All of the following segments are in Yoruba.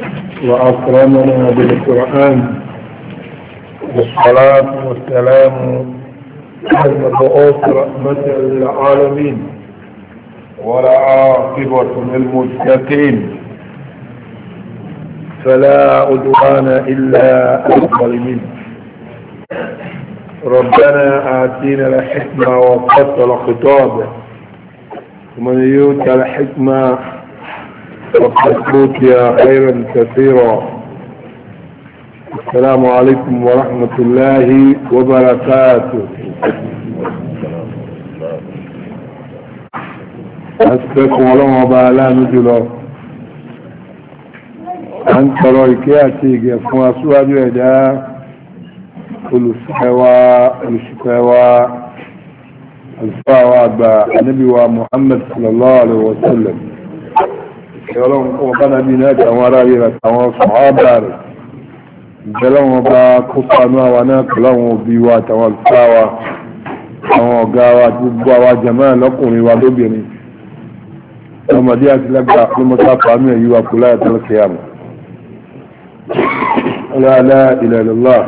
وأكرمنا بالقرآن والصلاة والسلام على المبعوث رحمة للعالمين والعاقبة للمتقين فلا عدوان إلا على الظالمين. ربنا آتينا الحكمة وفصل خطابه ومن يؤت الحكمة فقد أوتي خيرا كثيرا. السلام عليكم ورحمة الله وبركاته. أسفكم ولو وبالا نجلو أنت رأيكياتي يفوا سؤال يدا كل الشكوى الفاوى النبي ومحمد صلى الله عليه وسلم يقولون وكان بينات وراء صحابة جلون وبا كفانوا وناكلون بيوات والفاوى وقاوات بوا جمال لقوني ولبيني لما ديات لقى لما صافى من يوا كلها القيامة. لا إله إلا الله.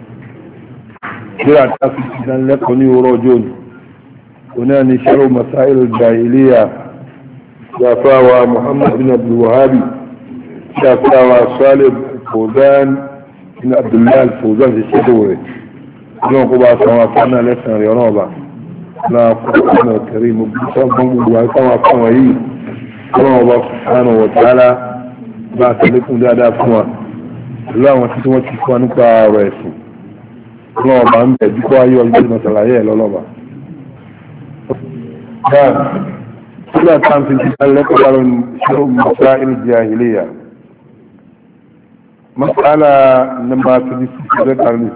جرى تفسيرا لقوني ورجون هنا نشر مسائل الجاهلية شافاوى محمد بن عبد الوهاب شافاوى صالح فوزان بن عبد الله الفوزان في الشدوري اليوم قبعة سوافانا لسنا رياضة لا قرآن الكريم بصنبه وعيطان وعيطان الله سبحانه وتعالى بعث لكم دادا فوا الله وتسوى تسوانك رئيسو الله بعمل بكوا أيها الجنة العيال الله كلها كان في الكتاب على شرب مسائل الجاهلية. مسألة لما تجد ذكر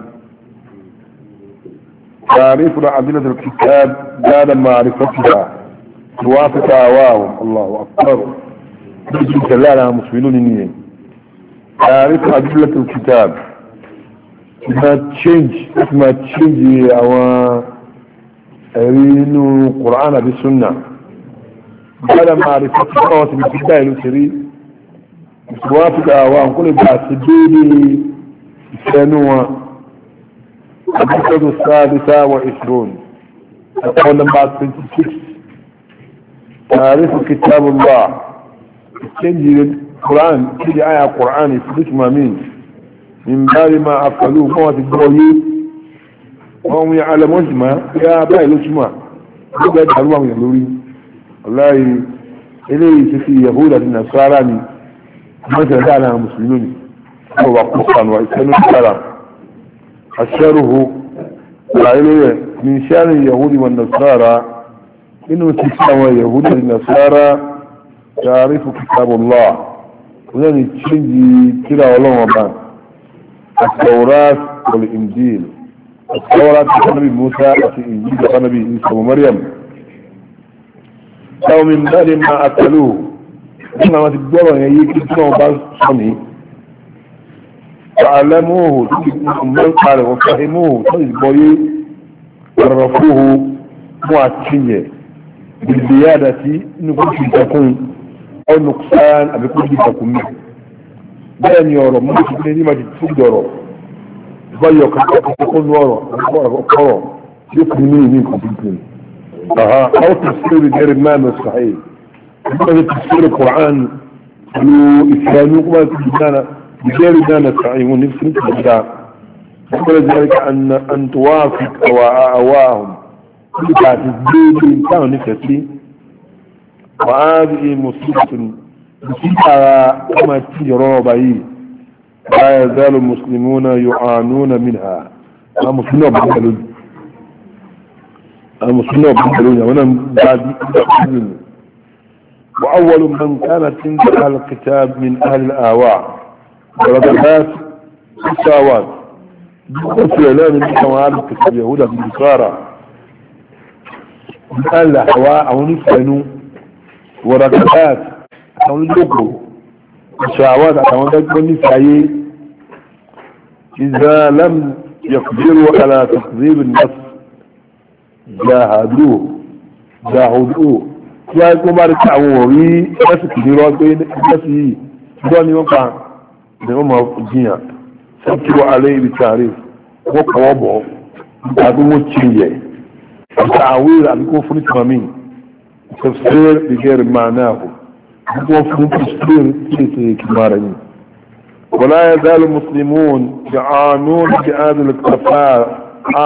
تعريف أدلة الكتاب بعد معرفتها توافق أهواهم. الله أكبر. بجي كلها مسلمون نيين. تعريف أدلة الكتاب ما تشينج أو أرينو القرآن بالسنة بعد معرفة الخواص بالكتاب الكريم توافق أهواهم كل بعض سجيلي سنوة. الفقرة السادسة والعشرون أقول بعد 26 تعريف كتاب الله تنجي القرآن تجي آية قرآن اسمها من بعد ما أفعلوه موت الدولي وهم يعلمون اسمها يا بايلو اسمها يبقى يجعلوهم يقولون والله إليه في يهود النصارى مثل دعنا مسلمين هو قصا وإسلام الكلام الشره العلوية من شان اليهود والنصارى إنه تساوى يهود والنصارى تعرف كتاب الله ونحن تشنجي كلا ولو وبان التوراة والإنجيل. التوراة كان نبي موسى والإنجيل كان نبي عيسى ومريم أو من بعد ما أكلوه إنما تقولوا يجيك تنو بعض صني فعلموه من قال وفهموه تجبوي عرفوه معتشية بالزيادة نقول تكون أو نقصان أو يكون تكون بين يورو ممكن دي ما تقدروا بيوك تكون ورو يكون منكم يمكن أو تفسير غير المعنى الصحيح. هذا تفسير القرآن قالوا إسلامي وما تجدنا بغير المعنى الصحيح ونفسر الكتاب. ولذلك أن توافق أهواهم كل تعتذيب الإنسان نفسي. وهذه مصيبة كما تجرى به لا يزال المسلمون يعانون منها. المسلمون بحلون ونم بعد وأول من كانت عند أهل الكتاب من أهل الآواء ورغبات الساوات بقصر إعلان من أهل الكتاب يهودا بالنصارى من أهل الأهواء أو نفسنوا ورغبات أو نجوكوا الساوات أو نجوكوا إذا لم يقدروا على تقدير النص جاهدوه tí a kó bá rí tí àwọn orí ẹ̀sì kìí rọ́ pé ẹ̀sì yìí gbọ́ ni wọ́n pa لهم الدنيا سبتوا عليه بالتعريف وقوابه بعدهم التشيء التعويل عن كفر التمامين تفسير بغير معناه كفر تفسير كمارين ولا يزال المسلمون يعانون بهذا الكفار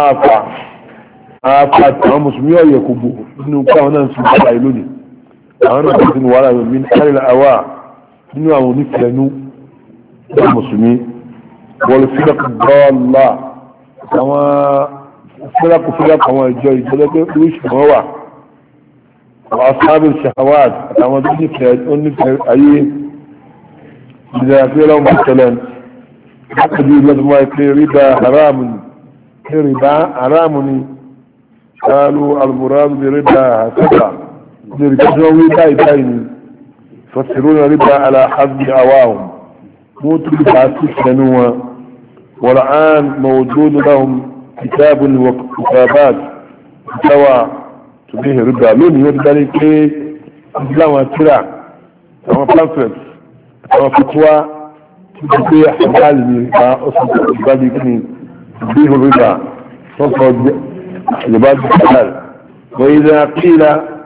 آفة مسلمين يكبوه إنه كانوا نسوا على أنا أقول ولا من أهل الأواء إنه أو نفلنوا المسلمين والفرق الضالة كما فرق كما الجاي جلده ويش هو وأصحاب الشهوات كما نفل أي إذا في لهم مثلا قد يوجد ما يكون ربا حرام ربا حرام قالوا المراد بربا هكذا يرجعون باين يفسرون ربا على حسب أواهم موت بتعسسنوا والآن موجود لهم كتاب وكتابات سواء تبيه ربا لون يودلك إسلام وترع كما بانفلت كما فتوى تبيه حلال أصل البادي تبيه الربا تصد لبعض الحلال وإذا قيل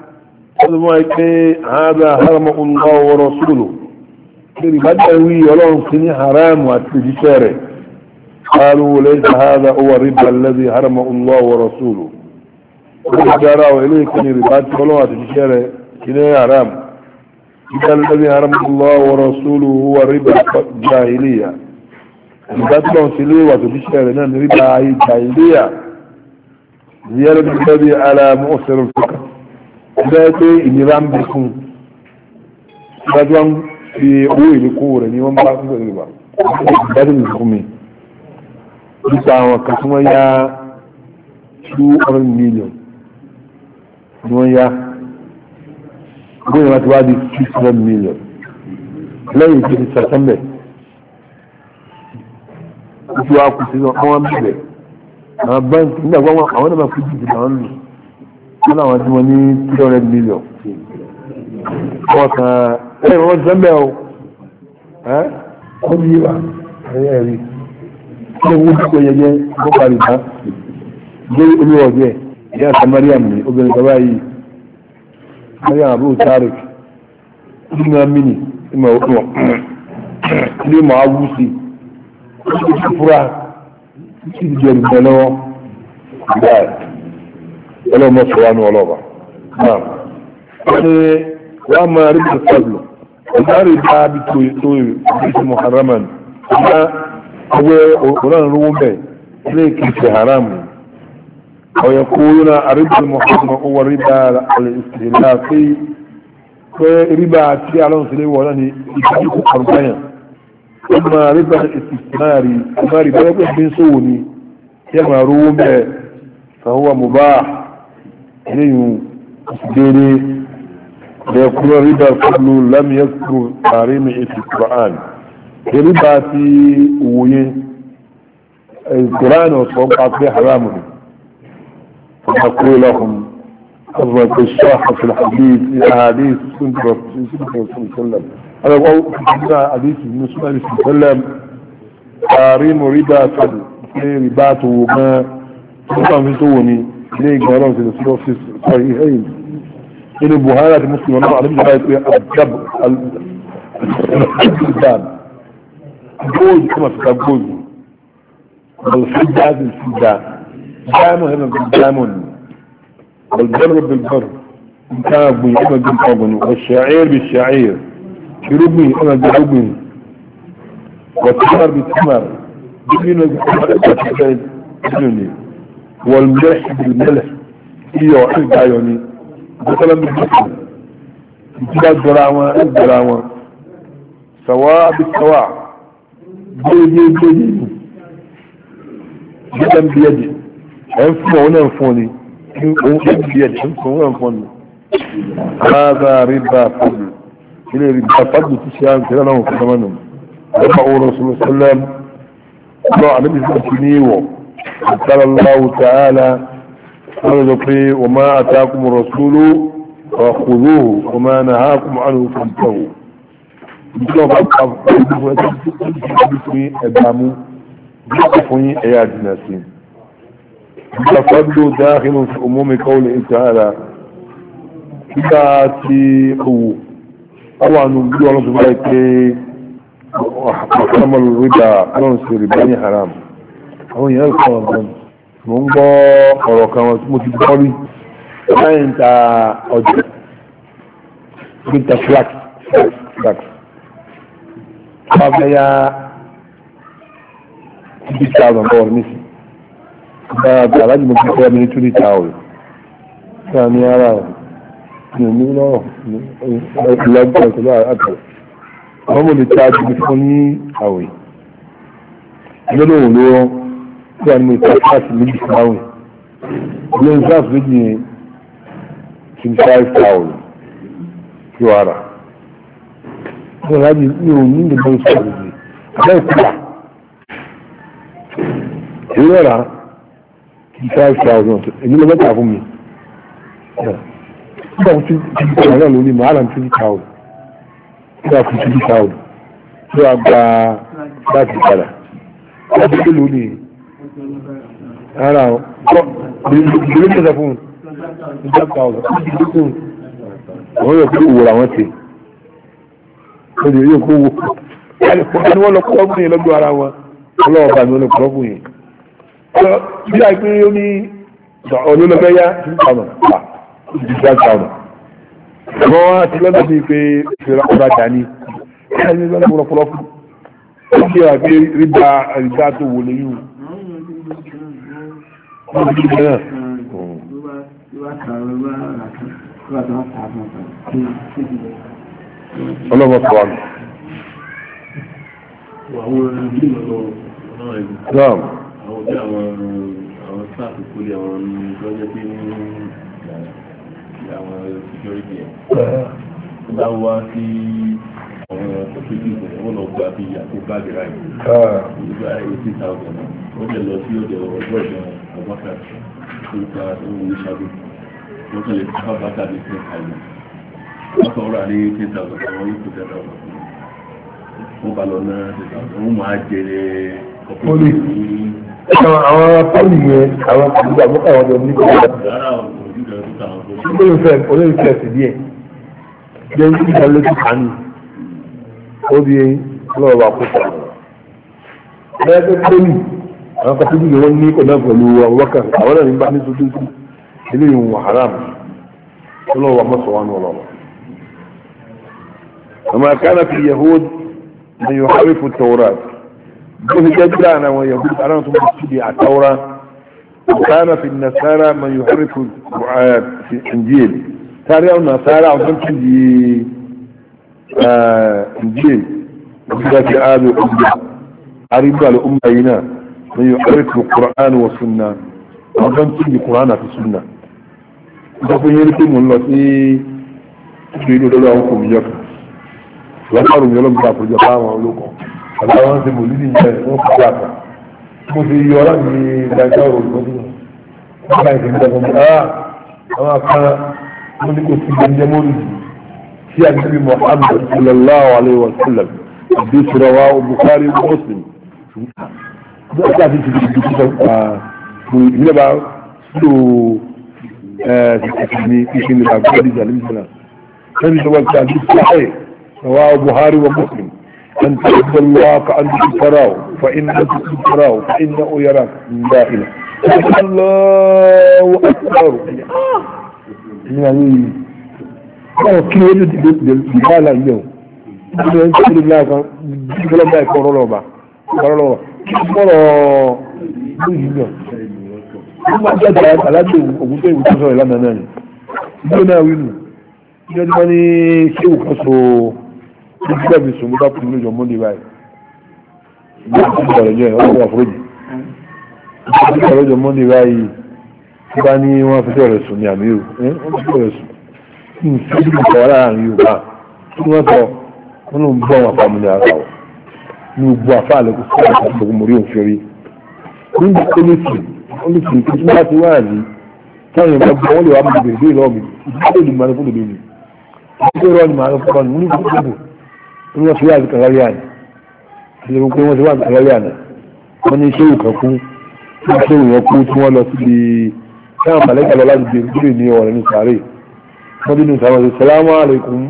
هذا حرم الله ورسوله بدأوي ولهم سني حرام واتجساره قالوا ليس هذا هو الربا الذي حرم الله ورسوله وجاءوا إليه كني ربات ولهم واتجساره كني حرام إذا الذي حرم الله ورسوله هو ربا الجاهلية ربات لهم سني واتجساره لأن ربا الجاهلية زيادة الذي على مؤثر الفقر ذاتي النظام بيكون بدون في قوي لقوة نيوان باقي الربا بدل الحكومي بتاعوا كسما يا 200 مليون نيوان يا قوي ما توادي 600 مليون لا يمكن تسمى وتوا كسيزون أوان بيه بنك لا أنا ما كنت بدي أنا ودوني 300 مليون وكا إيه هو زمبه ها قديما هي كل وقت يجي بقاري ده جاي الوجه يا مريم ابن زواي مريم أبو طارق ابن مني ما هو لي معوسي فرح يجي البلو ولا مصران ولا بعض نعم وأما ربا الفضل وما ربا بتوي محرما هو نروم به ليك في حرام ويقولون ربا المحرم هو ربا الاستهلاكي وربا تيالون سليه ولاني يتحقق حربايا أما ربا الاستثماري أما ربا يقول بنسوني كما روم به فهو مباح إليه أسديني ويقول ربا الفضل لم يذكر تحريمه في القرآن ربا في وين القرآن وتوقع فيه حرامه فنقول لهم أضرب الشاحة في الحديث في أحاديث سنة رسول الله صلى الله عليه وسلم أنا أقول في حديث من سنة الله صلى الله عليه وسلم تحريم ربا الفضل في رباته وما تقام في سوني ليه قالوا في الصحيحين إن البهارة المسلم والله عليه الجبر الباب الجوز كما في الجوز والحجة بالحجة جامع هنا بالجامع والبر بالبر إن كان أبوي أما بالقبن والشعير بالشعير بربني أما بربني والتمر بالتمر جبني والملح بالملح إيوه حلق عيوني مثلا بالمثل انتباه الدراوة سواء بالسواء بيدي يدا بيدي انفوا وننفوني يد بيدي انفوا وننفوني هذا ربا فضل إلي ربا فضل تسيان كلا لهم في زمانهم رفعوا رسول الله صلى الله عليه وسلم الله عليه وسلم قال الله تعالى وما أتاكم الرسول فخذوه وما نهاكم عنه فانتهوا ìjọba ìdúró fún ẹgbàmú fún ẹ̀yà jìnà sí ìjọfọ́dún dáhìlù fún umumi qawli ta'ala nígbà tí owó àwọn ànú bí ọlọ́dún bá pé ọ̀pọ̀lọpọ̀ rídà lọ́n sí rìbá ní haram àwọn èèyàn kan ọ̀gbọ́n mo ń gbọ́ ọ̀rọ̀ kan wọn tí mo ti gbọ́ rí láì ń ta ọjà bí ta flax wọ́n fẹ́ yá 50,000 lọ́wọ́ nísì bá aláàjì mo ti fẹ́ mi ní 20,000 sáà ní ara ní omi lọ́wọ́ ìlọ́gbọ̀n ìtọ́lá àtọ̀ àwọn mo lè ta jù fún ní àwẹ̀ ìlọ́dọ̀ òun ló rán tí a ní mo ta fáàsì méjì fún àwẹ̀ ilé ìsáàsì méjì yẹn 25,000 tí ó ara wọ́n láti ní òun ní ìgbẹ̀mọ̀ ìsáàsì méjì àbẹ́ ìkúra èyí rẹ̀ rà 25,000 èyí ló mẹ́ta fún mi nígbà tí ìgbà náà lórí màálà 20,000 nígbà fún 20,000 tí a gba láti padà láti pé lónìí ara ìdílé mẹ́ta fún 20,000 àwọn yóò kó wò làwọn ti wọ́n lè yóò kó wò wọ́n lọ kọ́ fún yẹn lọ́dún ara wọn ọlọ́wọ́ bá mi wọ́n lọ kọ́ fún yẹn bí a pín ó ní olólọ́gbẹ́yà 2,000 wọ́n ti lọ́dọ̀ bí pé ìfẹ́ra ọ̀rọ̀ àdáni ẹni lọ́dọ̀ pọ̀lọpọ̀lọ fún ó kí wà pé rídà tó wò lẹ́yìn wọ́n ti gbé náà ọlọ́mọ sọ wà nù. Àwọn tí àwọn sáàfù kúlẹ̀ àwọn lọ́jọ́ tí ní àwọn security ẹ̀ tó bá wá sí àwọn ọ̀pọ̀lọpọ̀ wọ́n lọ gba bí àpò báàgì ráì nígbà 80,000 wọ́n jẹ́ lọ sí ọ̀dọ̀ ọgbọ́ ìjọ àgbákà tó gba owó ìṣàbí wọ́n tẹ̀lé káfà bàtà ní 10,000 wọ́n sọ ọ́rà ní 10,000 àwọn yìí kò 10,000 wọ́n bá lọ náà 10,000 wọ́n máa jẹrẹ ọ̀pọ̀lọpọ̀ àwọn pọ́lì yẹn àwọn àgbà mọ́kà wọn jọ ní kí olóòfẹ́ sí díẹ̀ jẹ́ ní ìgbà lójú kàánì ó di lọ́wọ́ àkókò ẹgbẹ́ pọ́lì àwọn kàtíkì ni wọ́n ní kọ̀dá pẹ̀lú ọwọ́kà àwọn náà nígbà ní tuntun sí ilé ìwọ̀n haram lọ́wọ́ mọ́sọ̀wọ́n ọlọ́wọ́ àmà kánà fi yahud na yóò harifu taurat بس جدنا ويهود أنا تمسكي على التوراة وكان في النصارى من يحرف القرآن في الإنجيل تاريخ النصارى وتمسكي إنجيل وكذا في آل الأمة عريبا الأمة هنا من يحرف القرآن والسنة وتمسكي القرآن في السنة وفي يركم الله تريدوا لهم يكفر وقالوا يلوم كافر جفاهم ولوكم àwọn ti mò lílì jẹ́ wọ́n fi jápa mo ti yọ ọ́rọ̀ ní ìdájọ́ ọ̀rọ̀ ìgbọ́dún wọ́n bá ìfẹ́ ìjọba mọ́ àwọn akára wọ́n ní kò sí ìgbẹ́jẹ́ mọ́rì sí àgbẹ̀bí Muhammad sallallahu alaihi wa sallam àbí sọ̀rọ̀wá Bukhari Muslim wọ́n ti àti ti di sọ ìbílẹ̀ bá sílò ní ìṣẹ́ ní àgbẹ̀bí ìjàlẹ̀ ìjàlẹ̀ lẹ́yìn ìjọba ti àti sọ̀rọ̀ Bukhari wa Muslim أن تعبد الله كأنك تراه فإن لم تراه فإنه يراك من داخله الله أكبر يعني كل يجد بحالة اليوم يقول الله يقول الله يقول الله يقول الله ثم جاءت على ذلك وقلت وتصل إلى مناني يقولنا وينه يجب شيء كسو ìgbà bí sùn bá kú lójọ mọ́ ní báyìí ìgbà tí ó bọ̀rẹ̀ jẹ́ ọkọ̀ àforíjì ìgbà lójọ mọ́ ní báyìí tí bá ní wọ́n fi tọ̀rẹ̀ sùn ní àmìrù wọ́n fi tọ̀rẹ̀ sùn ní ìfẹ́jú ìkọ̀ láàrin Yorùbá tí wọ́n sọ wọ́n ló ń bọ́ wọn àpamọ́ ní ara wọn ní gbogbo àfa àlẹ́kùn sí àti àgbègbè mórí òfin rí nígbà olùsìn tó tún bá ti wá àlè táwọn èèyàn bá gbọ́ wọ́n lè wá mọ̀ bèrè lọ́wọ́ mi ìdílé ìlú màá fún òdodo ni ìdílé ìrọ̀ ni màá fún ọ wọ́n ti wá àti kàlálẹ́ àná ilé gbogbo wọ́n ti wá àti kàlálẹ́ àná wọ́n ní ṣéwù kan kú tí ṣéwù yẹn kú tí wọ́n lọ síbi táwọn màlẹ́kà lọ láti gbé ní ọ̀rẹ́ ní sàárè wọ́n dínú sàwọn ṣe salamu alaikum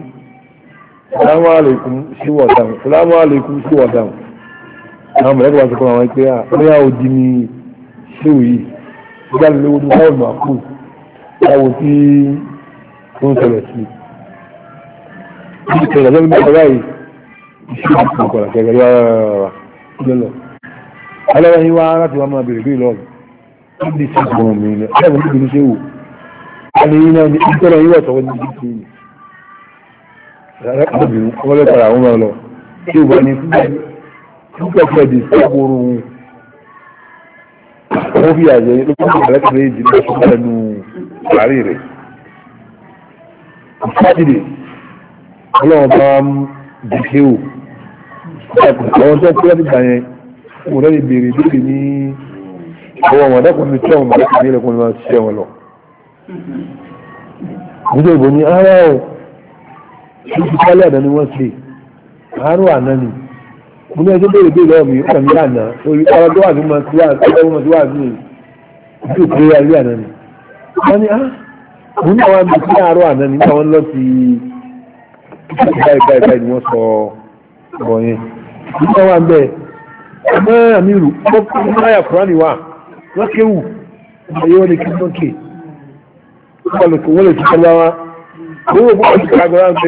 sí wọ̀dàn salamu alaikum sí wọ̀dàn àwọn màlẹ́kà wá sọ fún àwọn ẹgbẹ́ àríyá òdì ní ṣéwù yìí ìgbà lówó ní báwọn màkú láwọn tí ó ń ṣẹlẹ̀ sí ìṣẹ̀lẹ̀ lọ́wọ́ nípa báyìí ìṣẹ́ ìṣẹ̀kọ̀lá kẹ̀kẹ́ lọ́wọ́ alẹ́wọ̀n yín wá láti wá máa bèèrè bí lọ́wọ́ níbi tí ìṣẹ̀kọ̀lá mi ní ẹ̀wọ̀n níbi ní ṣe wò ẹni yín náà ní ìṣẹ̀lẹ̀ yín wọ̀ sọ́wọ́ níbi tí ìṣẹ̀lẹ̀ ọlọ́pàá àwọn ọmọ lọ tí ó bá ní fúnpẹ̀fẹ̀ dì sí ọgbọ̀rọ̀ wọ́n fi àjẹ́ lókùnkùn ẹlẹ́kùnrin èjì ní ọ̀ṣun ẹnu àárí rẹ̀ ìfádìdì ọlọ́run bá ń dìkẹ́ ò àwọn tó kúrẹ́ nígbà yẹn wọ́n lẹ́yìn bèèrè dìkẹ́ ní ọwọ́ wọn dákùnrin tí ọmọ mọ̀lẹ́kùn ní ẹlẹ́kùnrin máa ṣiṣẹ́ wọn lọ nígbà ìbò ní ara ọ̀ ṣe ti kálẹ̀ àná ni wọ́n ṣe àárọ̀ àná ni mo ní ẹjọ́ bèèrè bèèrè lọ́wọ́ mi ó kàn ní àná orí ọ̀rọ̀ tó wà ní mọ̀ sí wà ní ìlú ìpínlẹ̀ ayé àná ni wọ́n ní mo ní àwọn àmì sí àárọ̀ àná ni nígbà wọn lọ sí báyìí ni wọ́n sọ ọ̀rọ̀ yẹn nígbà wọn bẹ́ẹ̀ ọmọ àmì rù ọmọ àyà kúránì wà wọ́n kéwù ayé wọn ni kí wọ́n ké wọ́n lè ti kọ́ lọ́wọ́ owó bọ́ọ̀lù ti kàgbọ́n láti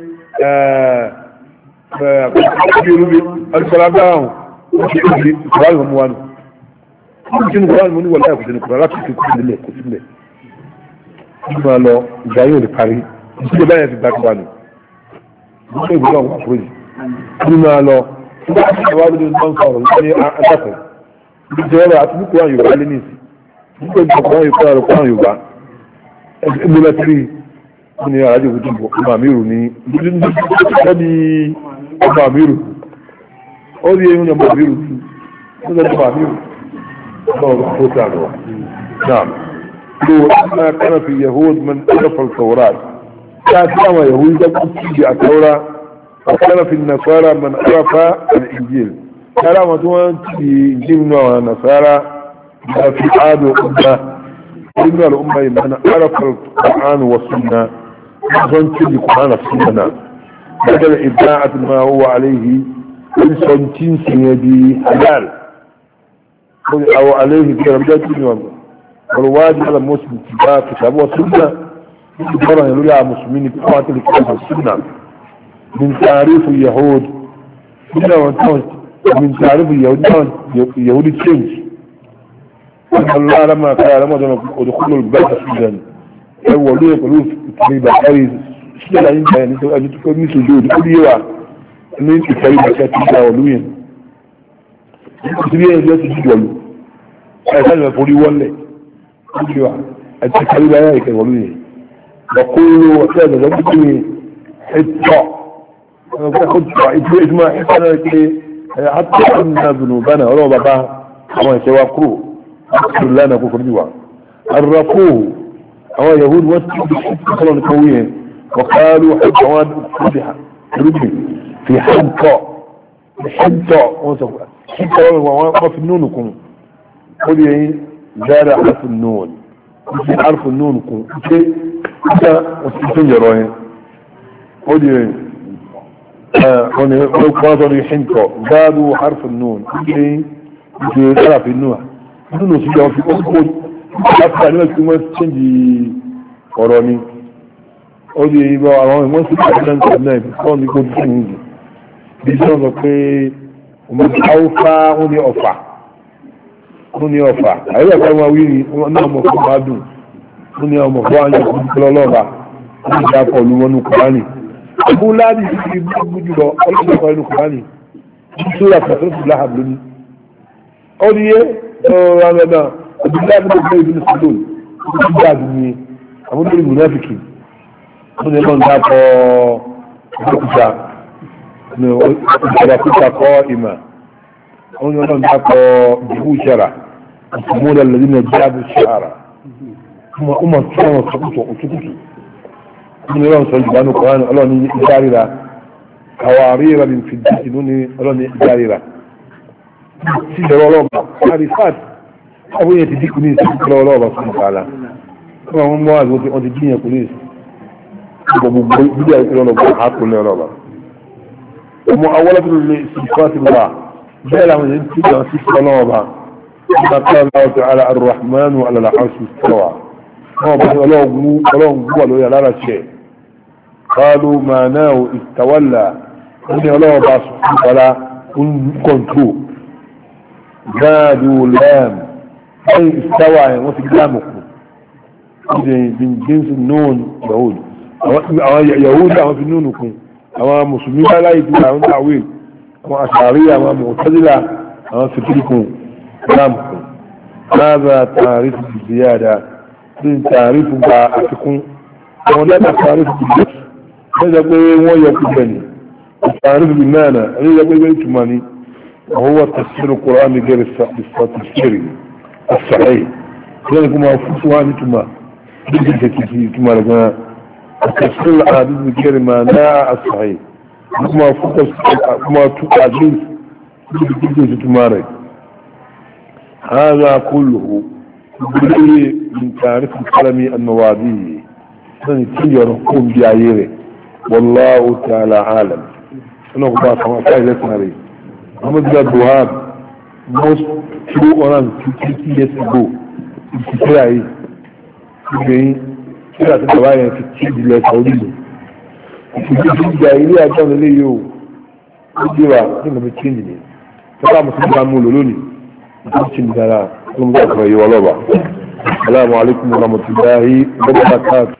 bí alùpàlágbáhùn wọ́n ti kéwù kúránì wọn mú wa nù wọ́n ti ní kúránì mo ní wọlé àkùsẹ̀ ní kúránì láti fi kú sílẹ̀ kó sílẹ̀ nígbà lọ ìgbà yóò lè parí ìṣẹ́lẹ̀ báyẹ̀ ti gbàgbà nù nígbà ìgbà wà fún yìí nígbà lọ nígbà tí ìwà lóde ń tán sọ̀rọ̀ ní adákùn nígbà tí ọ̀rọ̀ àti nípa Yorùbá lé nìsí nígbà ìgbà kan Yorùbá rẹ̀ kọ́ Yorùbá ẹgbẹ́ lẹ́tírì ní arájò òkútù ọmọ àmírù ní ọdí ọmọ àmírù ó rí eyín ọmọ àmírù ní ọjọ́ ọmọ àmírù ọmọ tó sàrọ̀ náà ما كان في يهود من عرف التوراة كانت لما يهود يقول في التوراة وكان في النصارى من عرف الإنجيل كان لما تقول في إنجيل ونصارى في عاد وأمة إن الأمة من عرف القرآن والسنة يظن في القرآن والسنة بدل إبداعة ما هو عليه من سنتين سنيدي حلال أو عليه في رمضان الدين والواجب على المسلم اتباع كتاب والسنة يقرأ يقول على المسلمين بقوة الكتاب والسنة من تعريف اليهود من تعريف اليهود تشينج أن الله لما قال لما ادخلوا البيت سجدا أولوا يقولوا في بحري سجدا عند يعني أجدكم من سجود كل يوم أن أنت كريم كاتبا ولوين كتبين يجب سجود أسأل مفولي وله التكاليب عليك الولوية بقولوا وكذا ذنبكني حتى حتى إجماع حتى أن ذنوبنا ولو بابا كما يتواقعوا أكثر لنا كفر جوا عرفوه هو يهود وصلوا القويين وقالوا حتى وان في حتى وما في النونكم قل ايه زاد حرف النون حرف النون كون كذا وسنجروين ودي هنا قادر يحنكو زادوا حرف النون اللي حرف النون النون سيجوا في أول حتى لما كنا تنجي قراني ودي يبقى ما سيجوا لنا كنا كون يكون تنجي بيجون ذكي ومن أوفى ودي أوفى wọ́n ní ọ̀fà àyíká kan wá wí ní wọ́n náà mọ̀ fún adùn wọ́n ní ọmọ fún àyàn fún ìpínlọ́lọ́ba wọ́n ní ìdápọ̀ olú wọn ní kùránì ọdún láàrín ìfìdí gbogbo jùlọ ọlọ́pàá inú kùránì tó rà pàtó sí láhàb lónìí ó ní yé ọ̀rọ̀ àmẹ́nà ọdún láàrín ìfìdí ìbínú sùlùm ó ti dá àdùn ní àwọn olórí mùnáfìkì wọ́n ní ọlọ́run dápọ̀ ìdókùsà ìjọba kúta kọ́ ìmà wọ́n yóò náà dákọ̀ ìdìbò ìṣẹ́ra ìfòmọ́lẹ̀ lẹ́dínà jáde ṣàrà ọmọ tí wọ́n sọkútọ̀ òtúkùtù wọ́n yóò sọ ìjìbá ní kọ̀rán ọlọ́ni ìdáríra قوارير من فضة نوني روني جاريرة سيدر ولوبا عارفات أبوية تديكني سيدر ولوبا سبحانه وتعالى كما هم مواد وانت الدنيا كليس بدأ يقول ولوبا حاطوا ولوبا ومؤولة لصفات الله جاء من ينتبه سيدر ولوبا كما قال الله تعالى الرحمن وعلى العرش استوى هو قالوا يا لا شيء قالوا معناه استولى إن الله سبحانه وتعالى كنترول زادوا لام أي استوى وتقدامكم من جنس النون يهود يهود أو في نونكم أو مسلمين لا يتبعون تعويل أو أشعرية أو معتزلة أو فكركم كلامكم هذا تعريف بالزيادة من تعريف بأعتكم ولا تعريف بالنفس هذا هو يقول بني التعريف بالمعنى هذا يقول بني وهو تفسير القرآن غير التفسير الصحيح لذلك ما فسوا أنتما كما لقنا تفسير الأحاديث غير معنى الصحيح كما كما تعجيز تمارك هذا كله من تعريف الكلام النوادي سنتي يرقون بعيره والله تعالى عالم أنا أقول لك ما كان يسمعني Muhammad bin Abdul Wahab most true oran 50 years ago ìsìnkú ayé ìgbẹ̀yìn tí a ti bàbá yẹn fi tí ìdílé saudi lò ìsìnkú ìgbà ilé àjọ nílé yóò ó gbé wa ní ìgbà tí ń dìde tọ́lá mùsùlùmí bá mú lò lónìí ìsìnkú tí ń dára tó ń bá ọ̀rọ̀ yìí wọlọ́ba. Assalamu alaikum warahmatullahi wabarakatuh.